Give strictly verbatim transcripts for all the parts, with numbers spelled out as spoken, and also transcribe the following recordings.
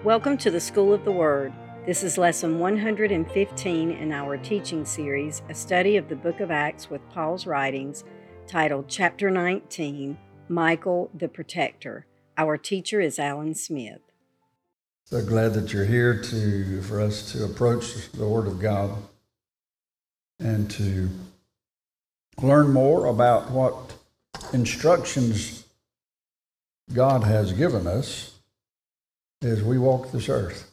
Welcome to the School of the Word. This is lesson one hundred fifteen in our teaching series, a study of the book of Acts with Paul's writings, titled Chapter nineteen, Michael the Protector. Our teacher is Alan Smith. So glad that you're here to for us to approach the Word of God and to learn more about what instructions God has given us as we walk this earth.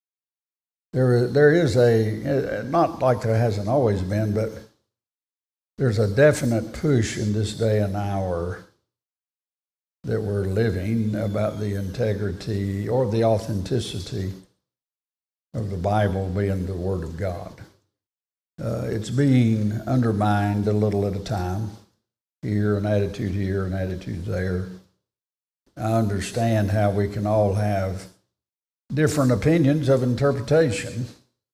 There, there is a, not like there hasn't always been, but there's a definite push in this day and hour that we're living about the integrity or the authenticity of the Bible being the Word of God. Uh, it's being undermined a little at a time. Here, an attitude here, an attitude there. I understand how we can all have different opinions of interpretation,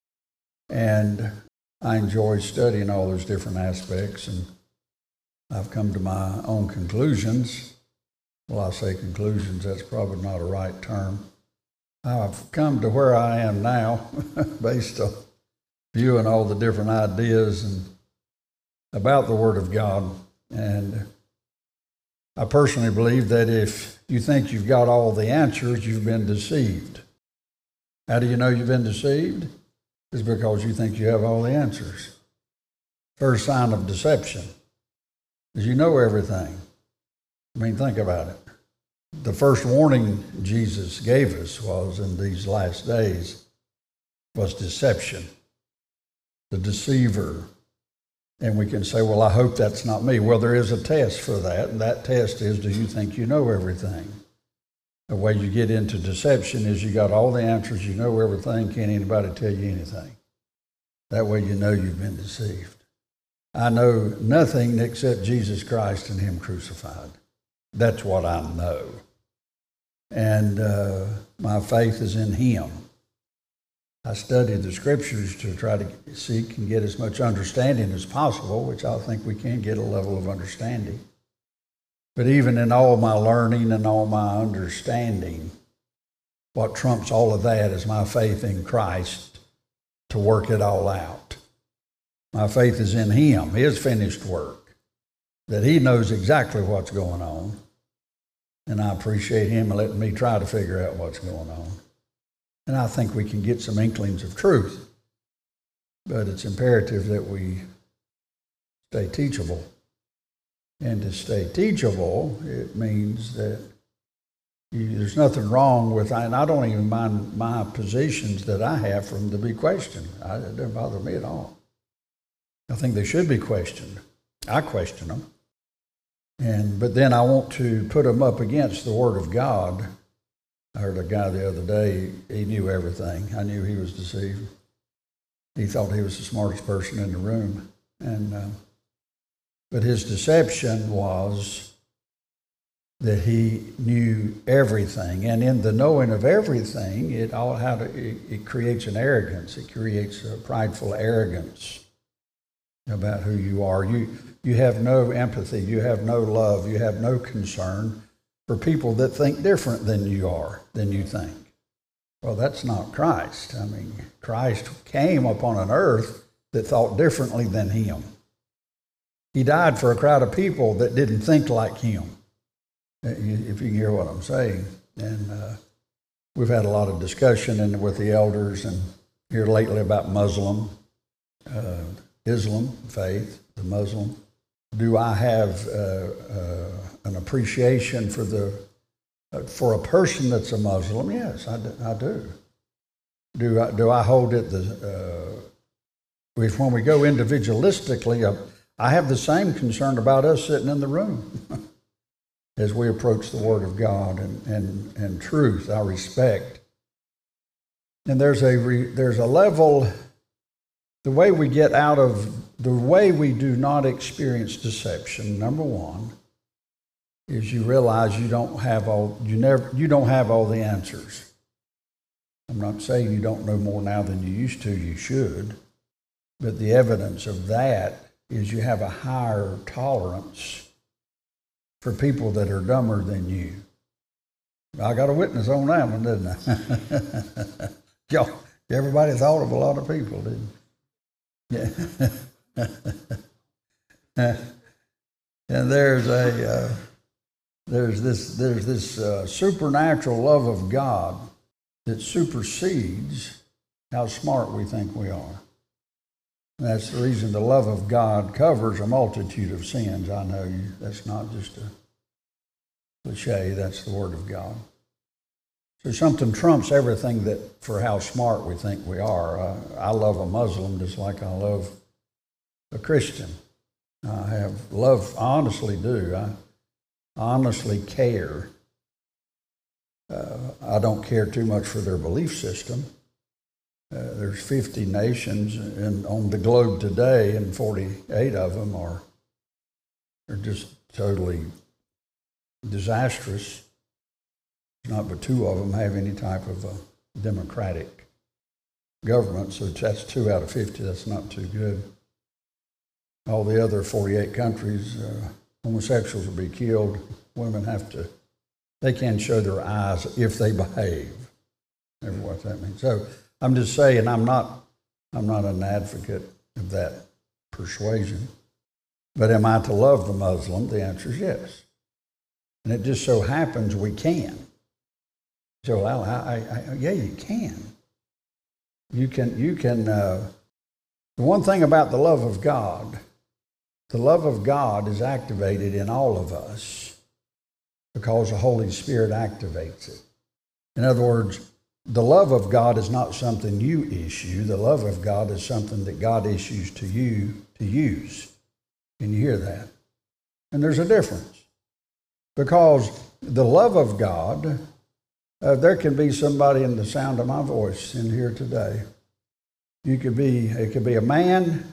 and I enjoy studying all those different aspects, and I've come to my own conclusions. Well, I say conclusions, that's probably not a right term. I've come to where I am now based on viewing all the different ideas and about the Word of God. And I personally believe that if you think you've got all the answers, you've been deceived. How do you know you've been deceived? It's because you think you have all the answers. First sign of deception is you know everything. I mean, think about it. The first warning Jesus gave us was in these last days was deception, the deceiver. And we can say, well, I hope that's not me. Well, there is a test for that, and that test is, do you think you know everything? The way you get into deception is you got all the answers, you know everything, can't anybody tell you anything. That way you know you've been deceived. I know nothing except Jesus Christ and Him crucified. That's what I know. And uh, my faith is in Him. I study the Scriptures to try to seek and get as much understanding as possible, which I think we can get a level of understanding. But even in all my learning and all my understanding, what trumps all of that is my faith in Christ to work it all out. My faith is in Him, His finished work, that He knows exactly what's going on. And I appreciate Him letting me try to figure out what's going on. And I think we can get some inklings of truth. But it's imperative that we stay teachable. And to stay teachable, it means that you, there's nothing wrong with, and I don't even mind my positions that I have from to be questioned. I, it doesn't bother me at all. I think they should be questioned. I question them. And but then I want to put them up against the Word of God. I heard a guy the other day, he knew everything. I knew he was deceived. He thought he was the smartest person in the room. And uh, but his deception was that he knew everything. And in the knowing of everything, it all how to, it, it creates an arrogance. It creates a prideful arrogance about who you are. You, you have no empathy. You have no love. You have no concern for people that think different than you are, than you think. Well, that's not Christ. I mean, Christ came upon an earth that thought differently than Him. He died for a crowd of people that didn't think like Him, if you can hear what I'm saying. And uh, we've had a lot of discussion in, with the elders and here lately about Muslim, uh, Islam, faith, the Muslim. Do I have uh, uh, an appreciation for the uh, for a person that's a Muslim? Yes, I do. I do. Do I, do I hold it the uh, if when we go individualistically? Uh, I have the same concern about us sitting in the room as we approach the Word of God and and, and truth. I respect, and there's a re, there's a level. The way we get out of the way we do not experience deception, number one, is you realize you don't have all you never you don't have all the answers. I'm not saying you don't know more now than you used to, you should, but the evidence of that is you have a higher tolerance for people that are dumber than you. I got a witness on that one, didn't I? Y'all, everybody thought of a lot of people, didn't you? Yeah. And there's a uh, there's this there's this uh, supernatural love of God that supersedes how smart we think we are. And that's the reason the love of God covers a multitude of sins. I know you, that's not just a cliche, that's the Word of God. So something trumps everything that for how smart we think we are. Uh, I love a Muslim just like I love a Christian. I have love, I honestly do. I honestly care. Uh, I don't care too much for their belief system. Uh, there's fifty nations in, on the globe today, and forty-eight of them are, are just totally disastrous. Not but two of them have any type of a democratic government, so that's two out of fifty. That's not too good. All the other forty-eight countries, uh, homosexuals will be killed. Women have to, they can't show their eyes if they behave. Never what that means. So I'm just saying, I'm not, I'm not an advocate of that persuasion. But am I to love the Muslim? The answer is yes. And it just so happens we can. So I, I, I, yeah, you can. You can, you can. Uh, the one thing about the love of God, the love of God is activated in all of us because the Holy Spirit activates it. In other words, the love of God is not something you issue. The love of God is something that God issues to you to use. Can you hear that? And there's a difference. Because the love of God, uh, there can be somebody in the sound of my voice in here today. You could be, it could be a man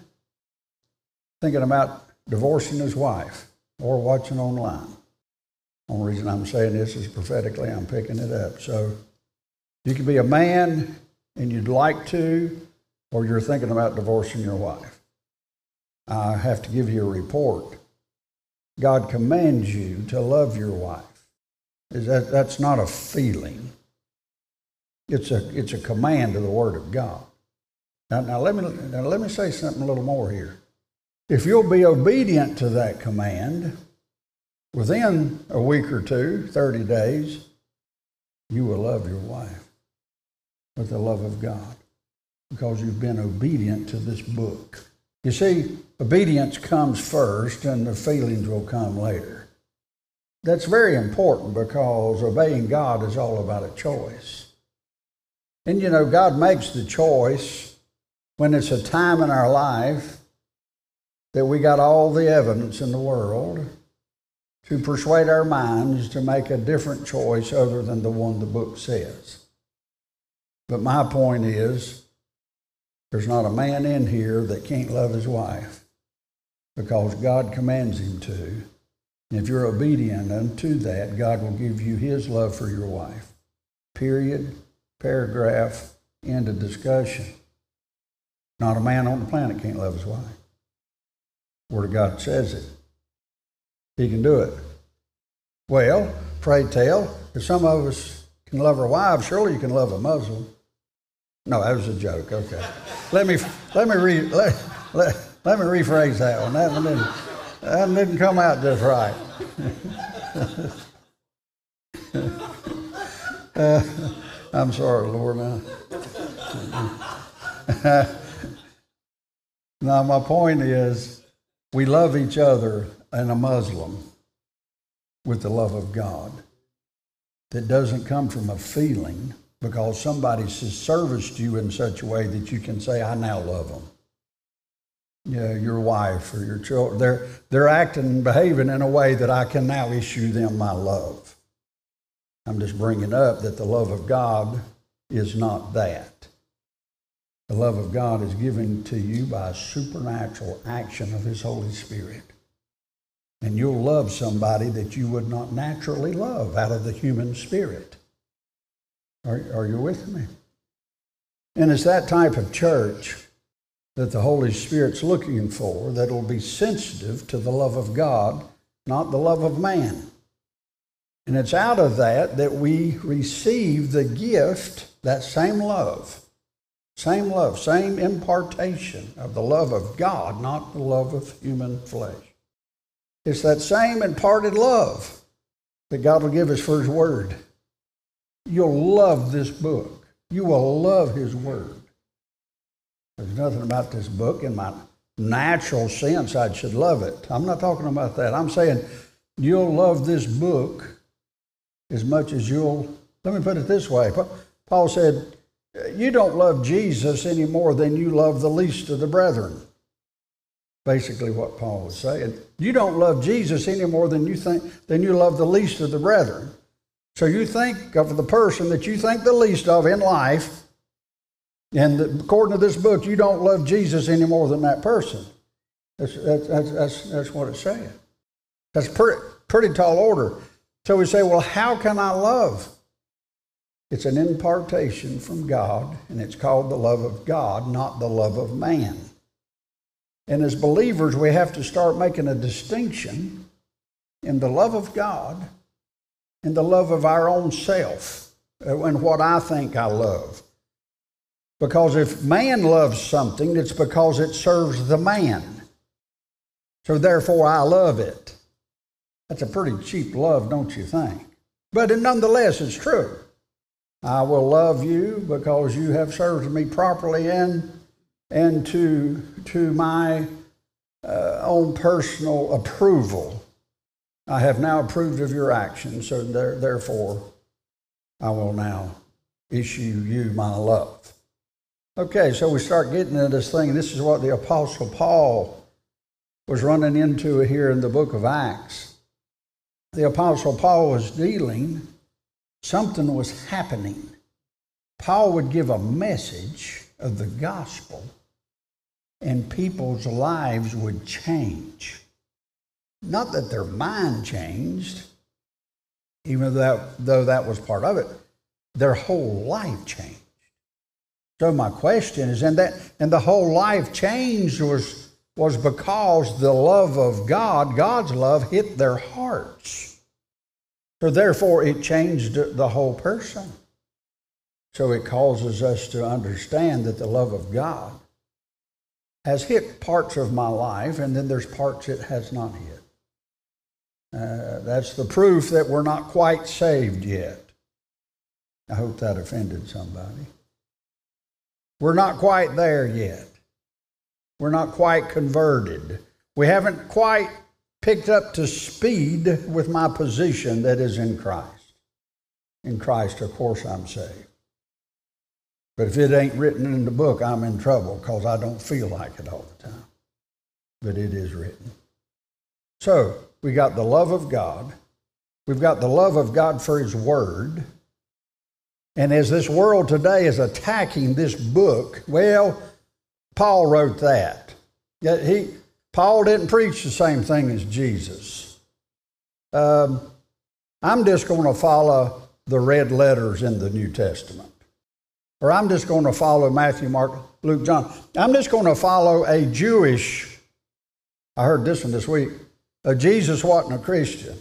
thinking about divorcing his wife or watching online. The only reason I'm saying this is prophetically, I'm picking it up. So you could be a man and you'd like to, or you're thinking about divorcing your wife. I have to give you a report. God commands you to love your wife. Is that, that's not a feeling. It's a, it's a command of the Word of God. Now, now, let me, now let me say something a little more here. If you'll be obedient to that command, within a week or two, thirty days, you will love your wife with the love of God because you've been obedient to this book. You see, obedience comes first and the feelings will come later. That's very important because obeying God is all about a choice. And you know, God makes the choice when it's a time in our life that we got all the evidence in the world to persuade our minds to make a different choice other than the one the book says. But my point is, there's not a man in here that can't love his wife because God commands him to. And if you're obedient unto that, God will give you his love for your wife. Period, paragraph, end of discussion. Not a man on the planet can't love his wife. The Word of God says it. He can do it. Well, pray tell, if some of us can love our wives, surely you can love a Muslim. No, that was a joke. Okay. Let me let me re, let, let, let me rephrase that one. That one didn't, that one didn't come out just right. uh, I'm sorry, Lord. Now. Now, my point is, we love each other and a Muslim with the love of God that doesn't come from a feeling because somebody has serviced you in such a way that you can say, I now love them. Yeah, your wife or your children, they're, they're acting and behaving in a way that I can now issue them my love. I'm just bringing up that the love of God is not that. The love of God is given to you by a supernatural action of His Holy Spirit. And you'll love somebody that you would not naturally love out of the human spirit. Are, are you with me? And it's that type of church that the Holy Spirit's looking for that will be sensitive to the love of God, not the love of man. And it's out of that that we receive the gift, that same love, same love, same impartation of the love of God, not the love of human flesh. It's that same imparted love that God will give us for His Word. You'll love this book. You will love His Word. There's nothing about this book in my natural sense I should love it. I'm not talking about that. I'm saying you'll love this book as much as you'll, let me put it this way. Paul said, you don't love Jesus any more than you love the least of the brethren. Basically what Paul was saying. You don't love Jesus any more than you think than you love the least of the brethren. So you think of the person that you think the least of in life, and according to this book, you don't love Jesus any more than that person. That's, that's, that's, that's what it's saying. That's pretty, pretty tall order. So we say, well, how can I love? It's an impartation from God, and it's called the love of God, not the love of man. And as believers, we have to start making a distinction in the love of God and the love of our own self and what I think I love. Because if man loves something, it's because it serves the man. So therefore, I love it. That's a pretty cheap love, don't you think? But nonetheless, it's true. I will love you because you have served me properly and, and to, to my uh, own personal approval. I have now approved of your actions, so there, therefore, I will now issue you my love. Okay, so we start getting into this thing. This is what the Apostle Paul was running into here in the book of Acts. The Apostle Paul was dealing, something was happening. Paul would give a message of the gospel, and people's lives would change. Not that their mind changed, even though that, though that was part of it, their whole life changed. So my question is, and that and the whole life change was, was because the love of God, God's love, hit their hearts. So therefore it changed the whole person. So it causes us to understand that the love of God has hit parts of my life, and then there's parts it has not hit. Uh, that's the proof that we're not quite saved yet. I hope that offended somebody. We're not quite there yet. We're not quite converted. We haven't quite picked up to speed with my position that is in Christ. In Christ, of course, I'm saved. But if it ain't written in the book, I'm in trouble because I don't feel like it all the time. But it is written. So, we got the love of God. We've got the love of God for His Word. And as this world today is attacking this book, well, Paul wrote that. Yet he, Paul didn't preach the same thing as Jesus. Um, I'm just going to follow the red letters in the New Testament. Or I'm just going to follow Matthew, Mark, Luke, John. I'm just going to follow a Jewish, I heard this one this week, a Jesus wasn't a Christian.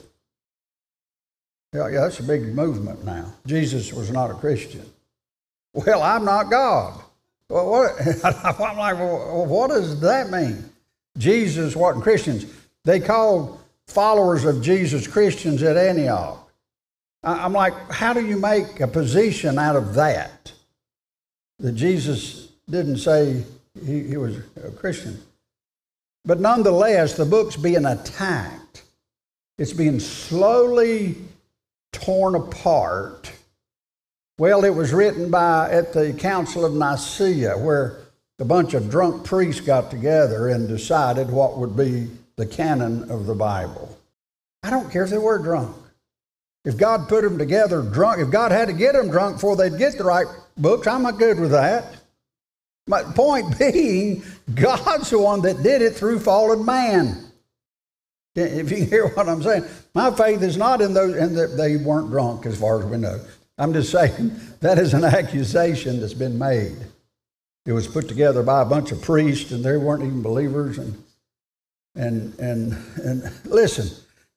Yeah, yeah, that's a big movement now. Jesus was not a Christian. Well, I'm not God. Well, what? I'm like, well, what does that mean? Jesus wasn't Christians. They called followers of Jesus Christians at Antioch. I'm like, how do you make a position out of that? That Jesus didn't say he, he was a Christian. But nonetheless, the book's being attacked. It's being slowly torn apart. Well, it was written by at the Council of Nicaea, where a bunch of drunk priests got together and decided what would be the canon of the Bible. I don't care if they were drunk. If God put them together drunk, if God had to get them drunk before they'd get the right books, I'm not good with that. My point being, God's the one that did it through fallen man. If you can hear what I'm saying. My faith is not in those, and that they weren't drunk as far as we know. I'm just saying that is an accusation that's been made. It was put together by a bunch of priests, and they weren't even believers. And and and and listen,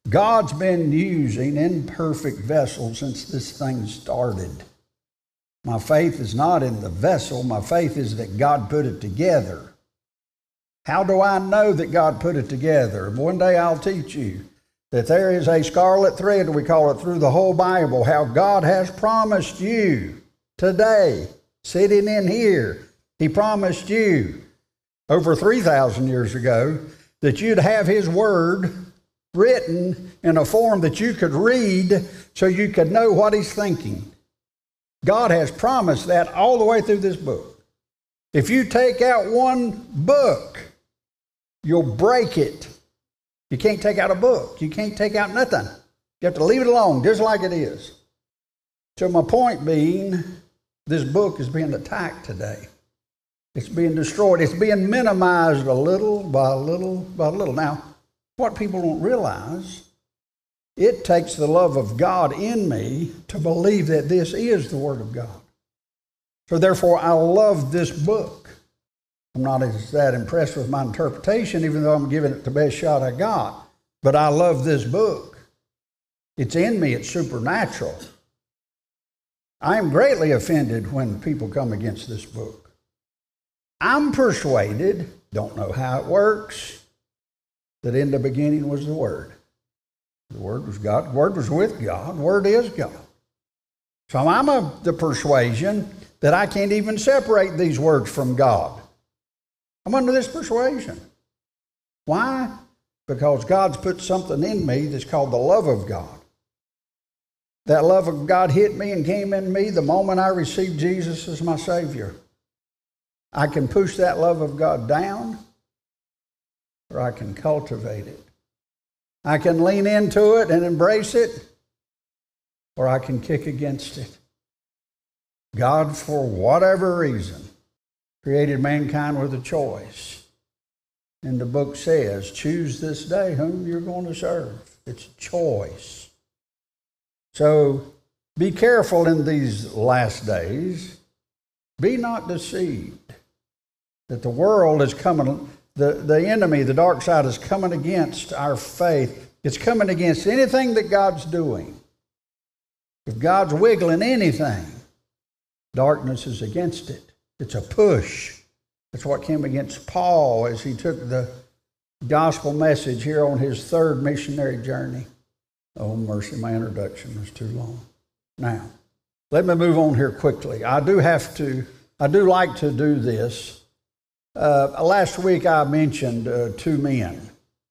God's been using imperfect vessels since this thing started. My faith is not in the vessel. My faith is that God put it together. How do I know that God put it together? One day I'll teach you that there is a scarlet thread, we call it, through the whole Bible, how God has promised you today, sitting in here. He promised you over three thousand years ago that you'd have His Word written in a form that you could read so you could know what He's thinking. God has promised that all the way through this book. If you take out one book, you'll break it. You can't take out a book. You can't take out nothing. You have to leave it alone just like it is. So my point being, this book is being attacked today. It's being destroyed. It's being minimized a little by little by little. Now, what people don't realize, it takes the love of God in me to believe that this is the Word of God. So therefore, I love this book. I'm not as that impressed with my interpretation, even though I'm giving it the best shot I got. But I love this book. It's in me. It's supernatural. I am greatly offended when people come against this book. I'm persuaded, don't know how it works, that in the beginning was the Word. The Word was God. The Word was with God. The Word is God. So I'm of the persuasion that I can't even separate these words from God. I'm under this persuasion. Why? Because God's put something in me that's called the love of God. That love of God hit me and came in me the moment I received Jesus as my Savior. I can push that love of God down, or I can cultivate it. I can lean into it and embrace it, or I can kick against it. God, for whatever reason, created mankind with a choice. And the book says, choose this day whom you're going to serve. It's a choice. So be careful in these last days. Be not deceived that the world is coming, the, the enemy, the dark side is coming against our faith. It's coming against anything that God's doing. If God's wiggling anything, darkness is against it. It's a push. That's what came against Paul as he took the gospel message here on his third missionary journey. Oh, mercy, my introduction was too long. Now, let me move on here quickly. I do have to, I do like to do this. Uh, last week I mentioned uh, two men.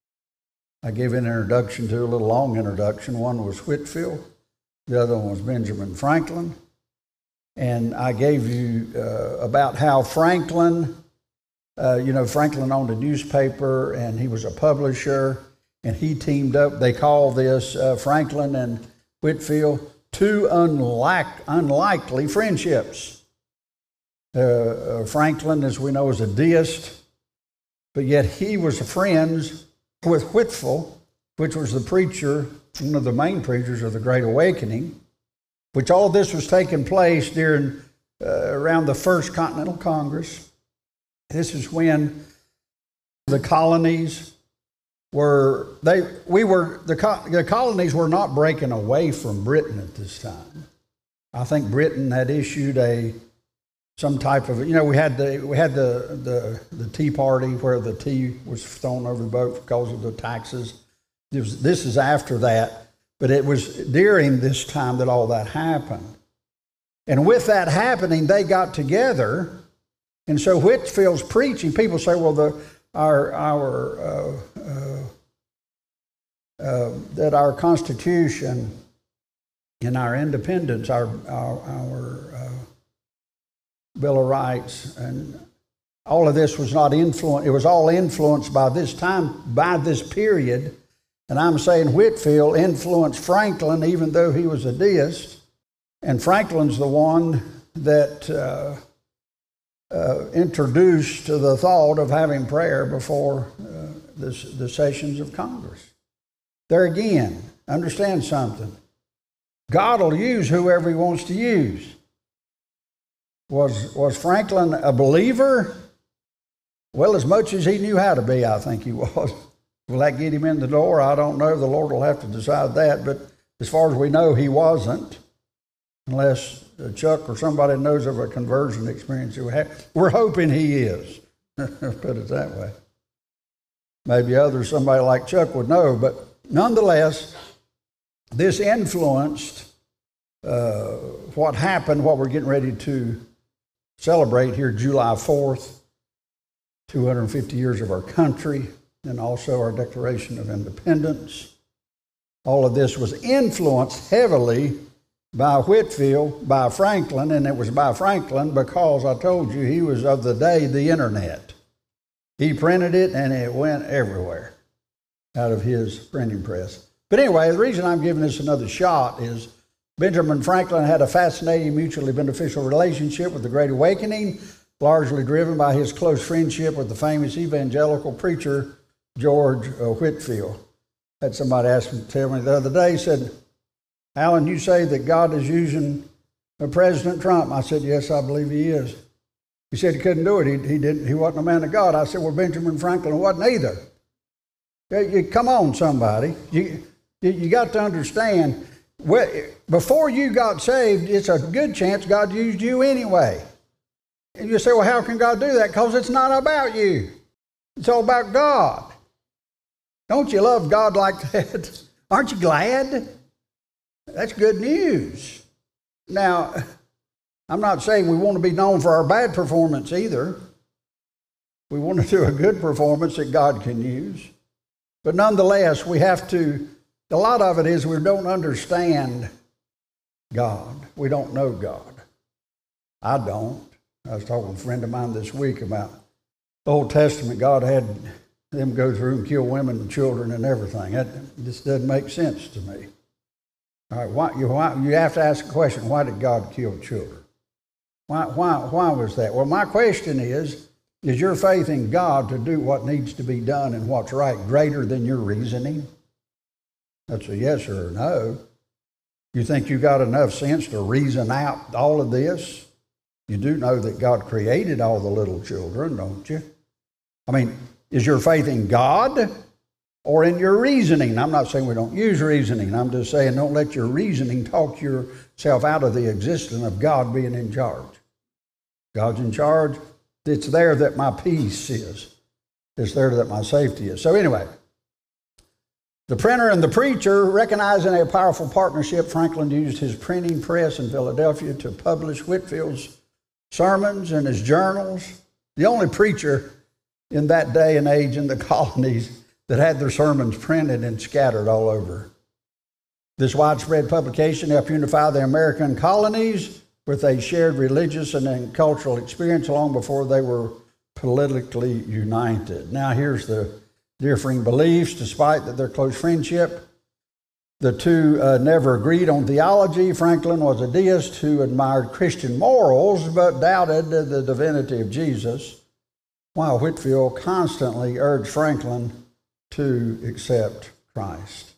I gave an introduction to, a little long introduction. One was Whitefield. The other one was Benjamin Franklin. And I gave you uh, about how Franklin, uh, you know, Franklin owned a newspaper and he was a publisher and he teamed up. They call this uh, Franklin and Whitefield two unlike, unlikely friendships. Uh, uh, Franklin, as we know, is a deist, but yet he was friends with Whitefield, which was the preacher, one of the main preachers of the Great Awakening, which all this was taking place during uh, around the First Continental Congress. This is when the colonies were they we were the, the colonies were not breaking away from Britain at this time. I think Britain had issued a some type of, you know, we had the we had the the, the Tea Party where the tea was thrown over the boat because of the taxes. Was, this is after that, but it was during this time that all that happened. And with that happening, they got together, and so Whitefield's preaching. People say, well, the our our uh, uh, uh, that our Constitution and our independence, our our, our uh, Bill of Rights, and all of this was not influenced. It was all influenced by this time, by this period. And I'm saying Whitefield influenced Franklin, even though he was a deist. And Franklin's the one that uh, uh, introduced the thought of having prayer before uh, this, the sessions of Congress. There again, understand something. God will use whoever He wants to use. Was, was Franklin a believer? Well, as much as he knew how to be, I think he was. Will that get him in the door? I don't know. The Lord will have to decide that. But as far as we know, he wasn't, unless Chuck or somebody knows of a conversion experience. We're hoping he is. Put it that way. Maybe others, somebody like Chuck would know. But nonetheless, this influenced uh, what happened, what we're getting ready to celebrate here July fourth, two hundred fifty years of our country, and also our Declaration of Independence. All of this was influenced heavily by Whitefield, by Franklin, and it was by Franklin because I told you he was of the day, the internet. He printed it and it went everywhere out of his printing press. But anyway, the reason I'm giving this another shot is Benjamin Franklin had a fascinating, mutually beneficial relationship with the Great Awakening, largely driven by his close friendship with the famous evangelical preacher George uh, Whitefield. Had somebody ask me, tell me the other day, said, Alan, you say that God is using uh, President Trump. I said, yes, I believe he is. He said he couldn't do it. He, he didn't. He wasn't a man of God. I said, well, Benjamin Franklin wasn't either. You, you, come on, somebody. You, you, you got to understand, well, before you got saved, it's a good chance God used you anyway. And you say, well, how can God do that? Because it's not about you. It's all about God. Don't you love God like that? Aren't you glad? That's good news. Now, I'm not saying we want to be known for our bad performance either. We want to do a good performance that God can use. But nonetheless, we have to, a lot of it is we don't understand God. We don't know God. I don't. I was talking to a friend of mine this week about the Old Testament. God had them go through and kill women and children and everything. That just doesn't make sense to me. All right, why, you, why, you have to ask the question, why did God kill children? Why, why, why was that? Well, my question is, is your faith in God to do what needs to be done and what's right greater than your reasoning? That's a yes or a no. You think you got enough sense to reason out all of this? You do know that God created all the little children, don't you? I mean, is your faith in God or in your reasoning? I'm not saying we don't use reasoning. I'm just saying don't let your reasoning talk yourself out of the existence of God being in charge. God's in charge. It's there that my peace is. It's there that my safety is. So anyway, the printer and the preacher, recognizing a powerful partnership, Franklin used his printing press in Philadelphia to publish Whitefield's sermons and his journals. The only preacher in that day and age in the colonies that had their sermons printed and scattered all over. This widespread publication helped unify the American colonies with a shared religious and cultural experience long before they were politically united. Now here's the differing beliefs. Despite their close friendship, the two uh, never agreed on theology. Franklin was a deist who admired Christian morals but doubted the divinity of Jesus, while Whitefield constantly urged Franklin to accept Christ.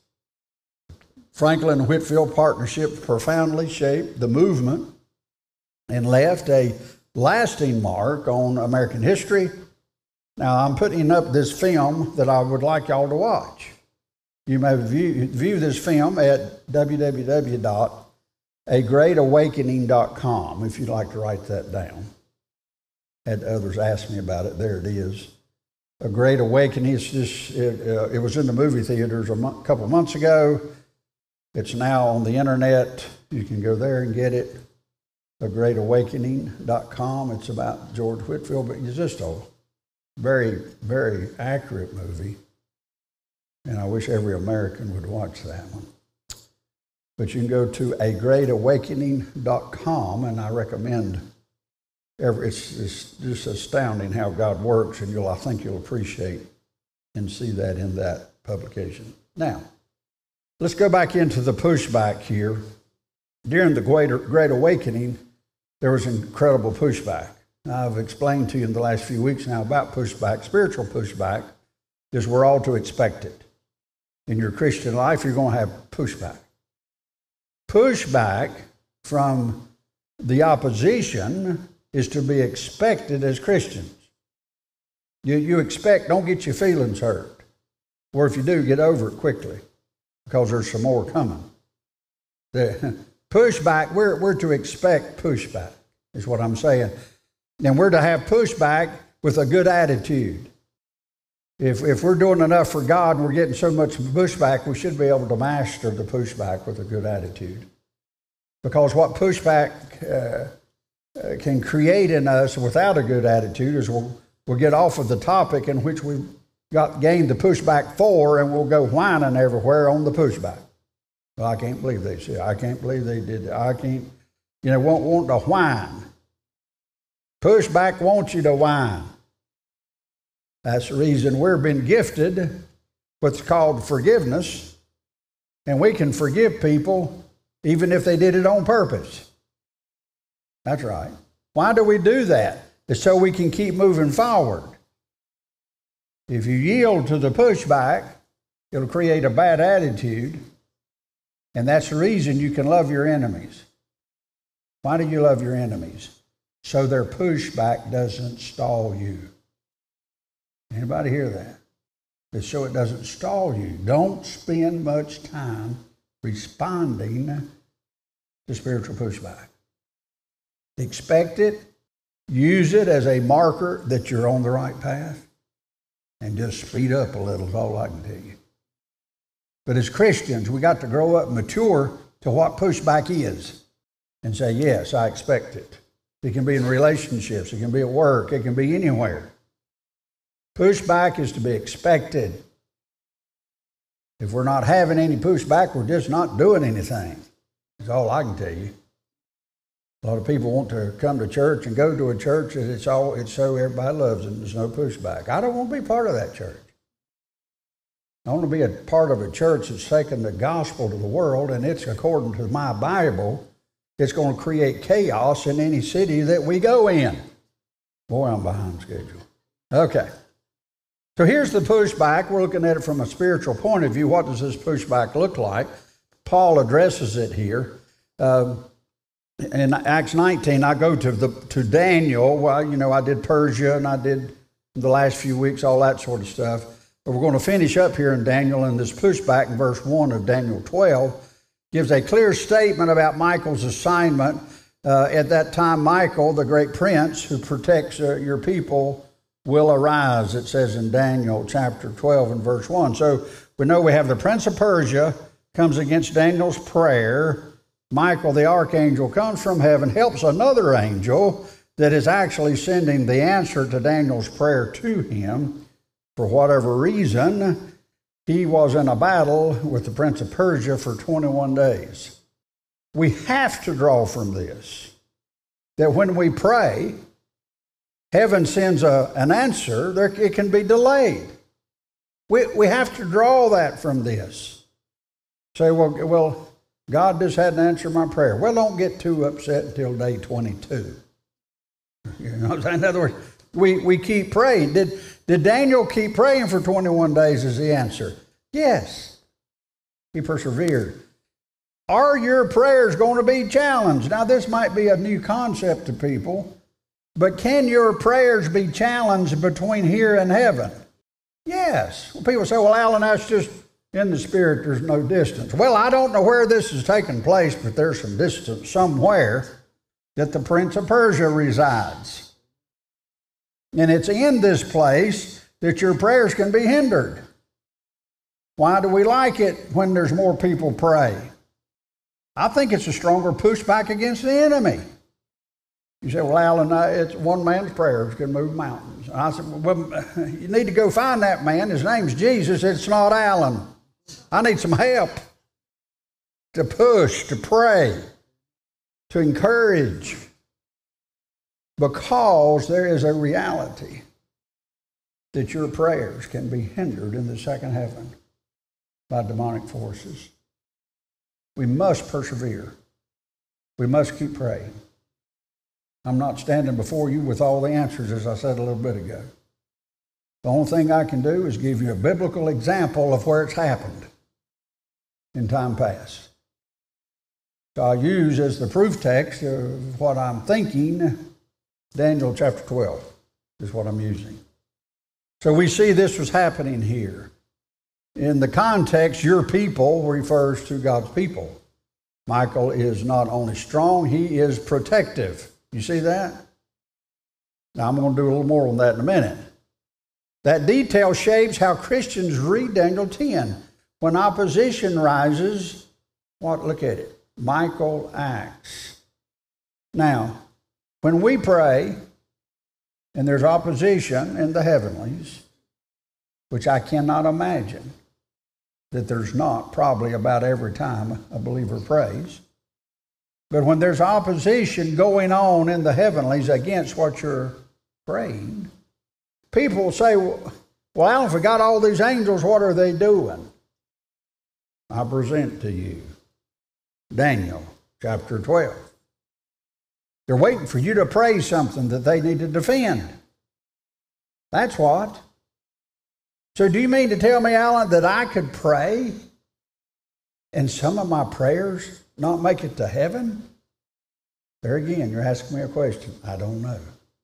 Franklin and Whitefield partnership profoundly shaped the movement and left a lasting mark on American history. Now, I'm putting up this film that I would like y'all to watch. You may view, view this film at w w w dot a great awakening dot com if you'd like to write that down. Had others ask me about it. There it is. A Great Awakening. It's just, it, uh, it was in the movie theaters a mo- couple months ago. It's now on the internet. You can go there and get it. a great awakening dot com. It's about George Whitefield, but it's just a very, very accurate movie. And I wish every American would watch that one. But you can go to a great awakening dot com, and I recommend every, it's, it's just astounding how God works, and you'll, I think you'll appreciate and see that in that publication. Now, let's go back into the pushback here. During the Great, Great Awakening, there was incredible pushback. Now, I've explained to you in the last few weeks now about pushback. Spiritual pushback is we're all to expect it. In your Christian life, you're going to have pushback. Pushback from the opposition is to be expected as Christians. You, you expect, don't get your feelings hurt. Or if you do, get over it quickly, because there's some more coming. The pushback, we're, we're to expect pushback, is what I'm saying. And we're to have pushback with a good attitude. If, if we're doing enough for God and we're getting so much pushback, we should be able to master the pushback with a good attitude. Because what pushback uh, uh, can create in us without a good attitude is we'll, we'll get off of the topic in which we've got gained the pushback for, and we'll go whining everywhere on the pushback. Well, I can't believe they said, I can't believe they did that. I can't, you know, won't want to whine. Pushback wants you to whine. That's the reason we've been gifted what's called forgiveness, and we can forgive people even if they did it on purpose. That's right. Why do we do that? It's so we can keep moving forward. If you yield to the pushback, it'll create a bad attitude, and that's the reason you can love your enemies. Why do you love your enemies? So their pushback doesn't stall you. Anybody hear that? It's so it doesn't stall you. Don't spend much time responding to spiritual pushback. Expect it. Use it as a marker that you're on the right path. And just speed up a little is all I can tell you. But as Christians, we got to grow up and mature to what pushback is. And say, yes, I expect it. It can be in relationships. It can be at work. It can be anywhere. Pushback is to be expected. If we're not having any pushback, we're just not doing anything. That's all I can tell you. A lot of people want to come to church and go to a church that it's all it's so everybody loves it and there's no pushback. I don't want to be part of that church. I want to be a part of a church that's taking the gospel to the world, and it's according to my Bible. It's going to create chaos in any city that we go in. Boy, I'm behind schedule. Okay. So here's the pushback. We're looking at it from a spiritual point of view. What does this pushback look like? Paul addresses it here. Um, in Acts nineteen, I go to the to Daniel. Well, you know, I did Persia, and I did the last few weeks, all that sort of stuff. But we're going to finish up here in Daniel, and this pushback in verse one of Daniel twelve gives a clear statement about Michael's assignment. Uh, at that time, Michael, the great prince who protects uh, your people, will arise, it says in Daniel chapter twelve and verse one. So we know we have the prince of Persia comes against Daniel's prayer. Michael, the archangel, comes from heaven, helps another angel that is actually sending the answer to Daniel's prayer to him. For whatever reason, he was in a battle with the prince of Persia for twenty-one days. We have to draw from this that when we pray, heaven sends a, an answer, there, it can be delayed. We, we have to draw that from this. Say, well, well, God just hadn't answered my prayer. Well, don't get too upset until day twenty-two. You know what I'm saying? In other words, we, we keep praying. Did, did Daniel keep praying for twenty-one days as the answer? Yes. He persevered. Are your prayers going to be challenged? Now, this might be a new concept to people, but can your prayers be challenged between here and heaven? Yes. Well, people say, well, Alan, that's just in the spirit, there's no distance. Well, I don't know where this is taking place, but there's some distance somewhere that the prince of Persia resides. And it's in this place that your prayers can be hindered. Why do we like it when there's more people pray? I think it's a stronger pushback against the enemy. You say, well, Alan, it's one man's prayers can move mountains. And I said, well, you need to go find that man. His name's Jesus. It's not Alan. I need some help to push, to pray, to encourage, because there is a reality that your prayers can be hindered in the second heaven by demonic forces. We must persevere. We must keep praying. I'm not standing before you with all the answers, as I said a little bit ago. The only thing I can do is give you a biblical example of where it's happened in time past. So I use as the proof text of what I'm thinking, Daniel chapter twelve is what I'm using. So we see this was happening here. In the context, your people refers to God's people. Michael is not only strong, he is protective. You see that? Now, I'm going to do a little more on that in a minute. That detail shapes how Christians read Daniel ten. When opposition rises, what? Look at it. Michael acts. Now, when we pray and there's opposition in the heavenlies, which I cannot imagine that there's not probably about every time a believer prays, but when there's opposition going on in the heavenlies against what you're praying, people will say, well, Alan, if we got all these angels, what are they doing? I present to you Daniel chapter twelve. They're waiting for you to pray something that they need to defend. That's what. So do you mean to tell me, Alan, that I could pray and some of my prayers not make it to heaven? There again, you're asking me a question. I don't know.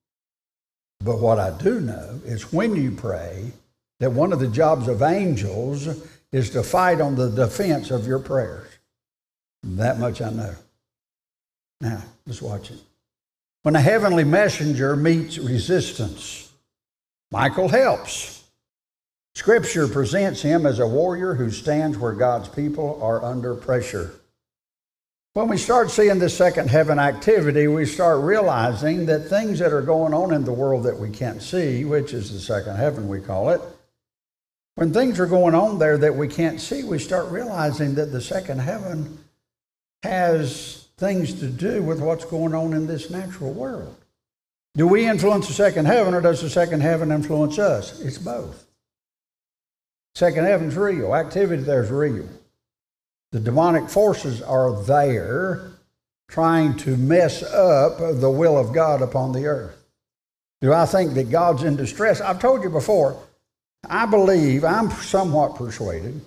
But what I do know is when you pray, that one of the jobs of angels is to fight on the defense of your prayers. That much I know. Now, let's watch it. When a heavenly messenger meets resistance, Michael helps. Scripture presents him as a warrior who stands where God's people are under pressure. When we start seeing this second heaven activity, we start realizing that things that are going on in the world that we can't see, which is the second heaven we call it, when things are going on there that we can't see, we start realizing that the second heaven has things to do with what's going on in this natural world. Do we influence the second heaven, or does the second heaven influence us? It's both. Second heaven's real. Activity there's real. The demonic forces are there trying to mess up the will of God upon the earth. Do I think that God's in distress? I've told you before, I believe, I'm somewhat persuaded,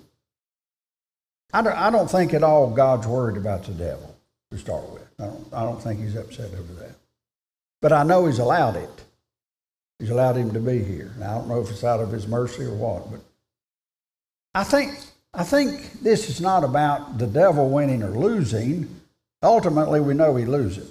I don't, I don't think at all God's worried about the devil to start with. I don't, I don't think he's upset over that. But I know he's allowed it. He's allowed him to be here. Now, I don't know if it's out of his mercy or what, but I think, I think this is not about the devil winning or losing. Ultimately, we know he loses.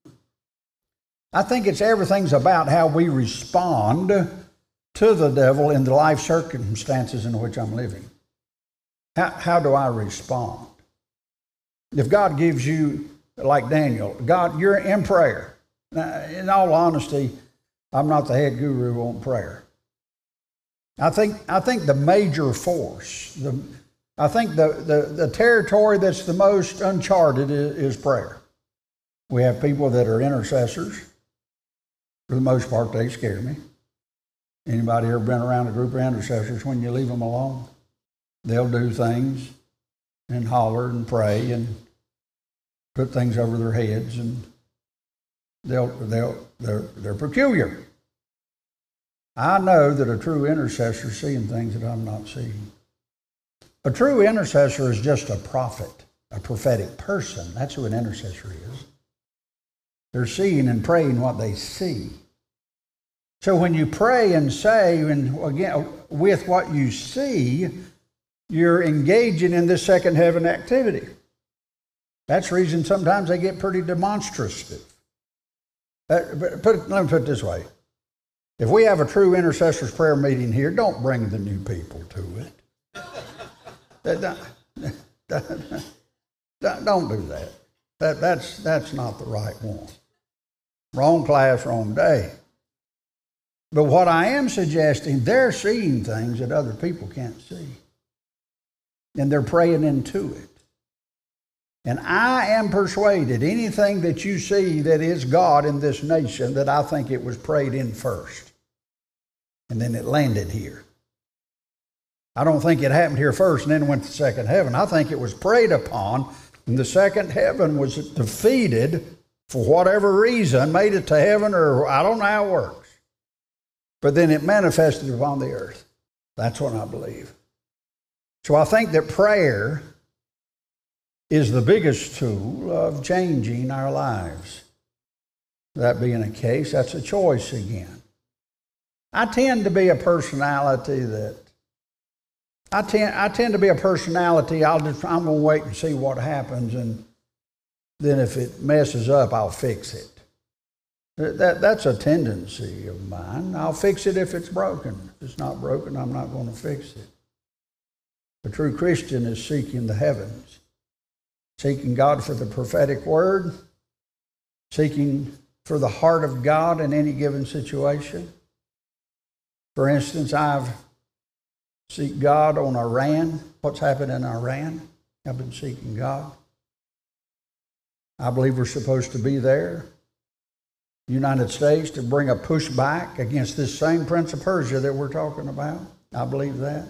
I think it's everything's about how we respond to the devil in the life circumstances in which I'm living. How, how do I respond? If God gives you, like Daniel, God, you're in prayer. Now, in all honesty, I'm not the head guru on prayer. I think I think the major force, the, I think the, the, the territory that's the most uncharted is, is prayer. We have people that are intercessors. For the most part, they scare me. Anybody ever been around a group of intercessors? When you leave them alone, they'll do things and holler and pray and put things over their heads, and they'll they'll they're they're peculiar. I know that a true intercessor is seeing things that I'm not seeing. A true intercessor is just a prophet, a prophetic person. That's who an intercessor is. They're seeing and praying what they see. So when you pray and say, and again, with what you see, you're engaging in this second heaven activity. That's the reason sometimes they get pretty demonstrative. Uh, put, let me put it this way. If we have a true intercessor's prayer meeting here, don't bring the new people to it. that, don't, don't do that. that that's, that's not the right one. Wrong class, wrong day. But what I am suggesting, they're seeing things that other people can't see. And they're praying into it. And I am persuaded anything that you see that is God in this nation, that I think it was prayed in first. And then it landed here. I don't think it happened here first and then went to second heaven. I think it was prayed upon, and the second heaven was defeated for whatever reason, made it to heaven, or I don't know how it works. But then it manifested upon the earth. That's what I believe. So I think that prayer is the biggest tool of changing our lives. That being the case, that's a choice again. I tend to be a personality that I tend, I tend to be a personality. I'll just, I'm going to wait and see what happens, and then if it messes up, I'll fix it. That, that's a tendency of mine. I'll fix it if it's broken. If it's not broken, I'm not going to fix it. The true Christian is seeking the heavens, seeking God for the prophetic word, seeking for the heart of God in any given situation. For instance, I've seek God on Iran. What's happened in Iran? I've been seeking God. I believe we're supposed to be there, United States, to bring a pushback against this same Prince of Persia that we're talking about. I believe that.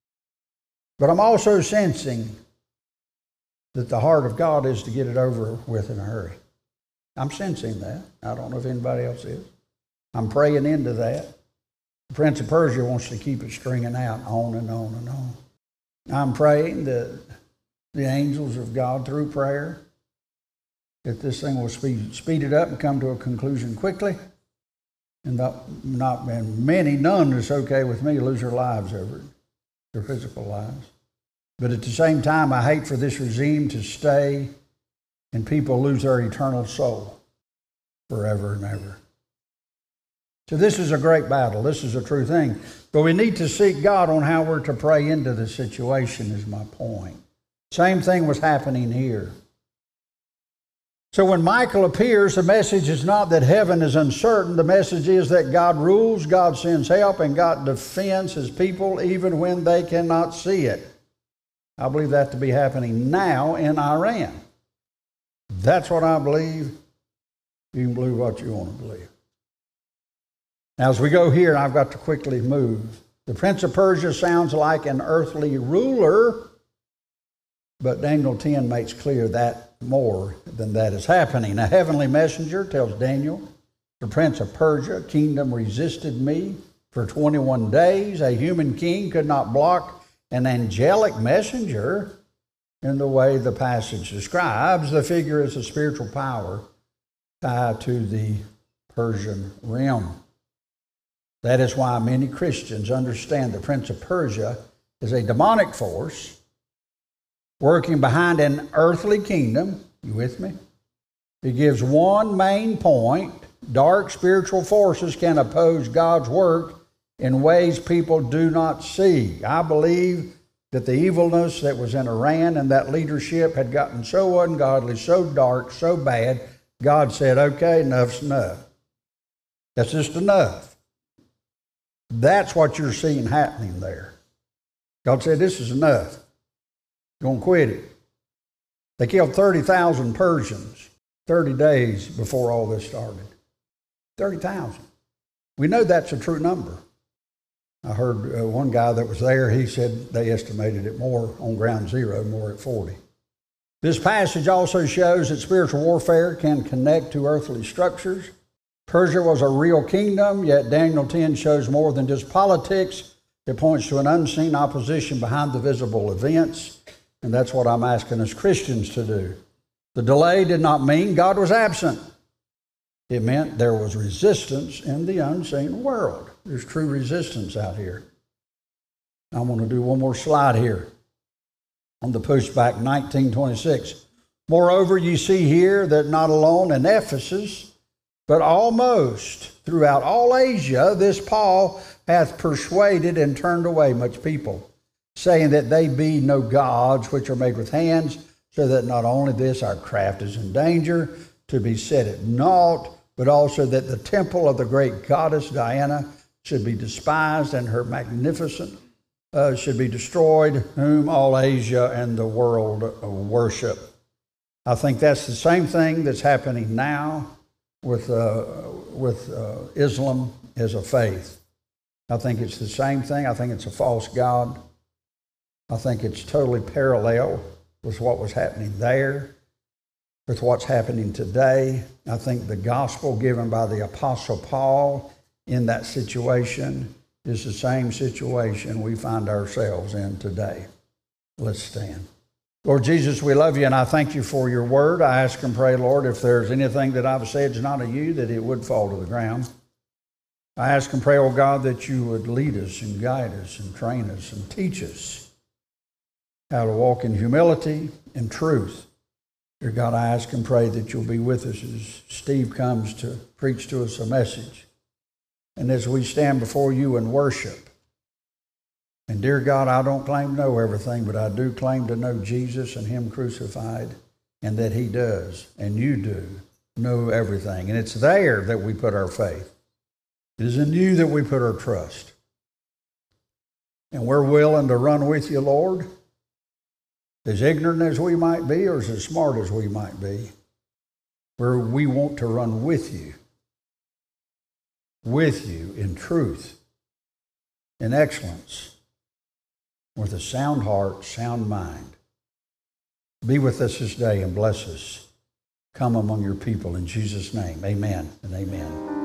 But I'm also sensing that the heart of God is to get it over with in a hurry. I'm sensing that. I don't know if anybody else is. I'm praying into that. The Prince of Persia wants to keep it stringing out on and on and on. I'm praying that the angels of God, through prayer, that this thing will speed, speed it up and come to a conclusion quickly. And not, not and many, none is okay with me, lose their lives over it, their physical lives. But at the same time, I hate for this regime to stay and people lose their eternal soul forever and ever. So this is a great battle. This is a true thing. But we need to seek God on how we're to pray into the situation, is my point. Same thing was happening here. So when Michael appears, the message is not that heaven is uncertain. The message is that God rules, God sends help, and God defends his people even when they cannot see it. I believe that to be happening now in Iran. That's what I believe. You can believe what you want to believe. Now, as we go here, I've got to quickly move. The Prince of Persia sounds like an earthly ruler, but Daniel ten makes clear that more than that is happening. A heavenly messenger tells Daniel, the Prince of Persia kingdom resisted me for twenty-one days. A human king could not block an angelic messenger in the way the passage describes. The figure is a spiritual power tied to the Persian realm. That is why many Christians understand the Prince of Persia is a demonic force working behind an earthly kingdom. You with me? It gives one main point. Dark spiritual forces can oppose God's work in ways people do not see. I believe that the evilness that was in Iran and that leadership had gotten so ungodly, so dark, so bad, God said, okay, enough's enough. That's just enough. That's what you're seeing happening there. God said, this is enough. You're going to quit it. They killed thirty thousand Persians thirty days before all this started. thirty thousand. We know that's a true number. I heard uh, one guy that was there, he said they estimated it more on ground zero, more at forty. This passage also shows that spiritual warfare can connect to earthly structures. Persia was a real kingdom, yet Daniel ten shows more than just politics. It points to an unseen opposition behind the visible events, and that's what I'm asking us Christians to do. The delay did not mean God was absent. It meant there was resistance in the unseen world. There's true resistance out here. I'm going to do one more slide here on the pushback, nineteen twenty-six. Moreover, you see here that not alone in Ephesus, but almost throughout all Asia, this Paul hath persuaded and turned away much people, saying that they be no gods which are made with hands, so that not only this our craft is in danger to be set at naught, but also that the temple of the great goddess Diana should be despised and her magnificent uh, should be destroyed, whom all Asia and the world worship. I think that's the same thing that's happening now with uh, with uh, Islam as a faith. I think it's the same thing. I think it's a false god. I think it's totally parallel with what was happening there, with what's happening today. I think the gospel given by the Apostle Paul in that situation is the same situation we find ourselves in today. Let's stand. Lord Jesus, we love you, and I thank you for your word. I ask and pray, Lord, if there's anything that I've said is not of you, that it would fall to the ground. I ask and pray, oh God, that you would lead us and guide us and train us and teach us how to walk in humility and truth. Dear God, I ask and pray that you'll be with us as Steve comes to preach to us a message. And as we stand before you and worship. And dear God, I don't claim to know everything, but I do claim to know Jesus and him crucified, and that he does, and you do, know everything. And it's there that we put our faith. It is in you that we put our trust. And we're willing to run with you, Lord, as ignorant as we might be or as smart as we might be, where we want to run with you, with you in truth, in excellence, with a sound heart, sound mind. Be with us this day and bless us. Come among your people in Jesus' name. Amen and amen.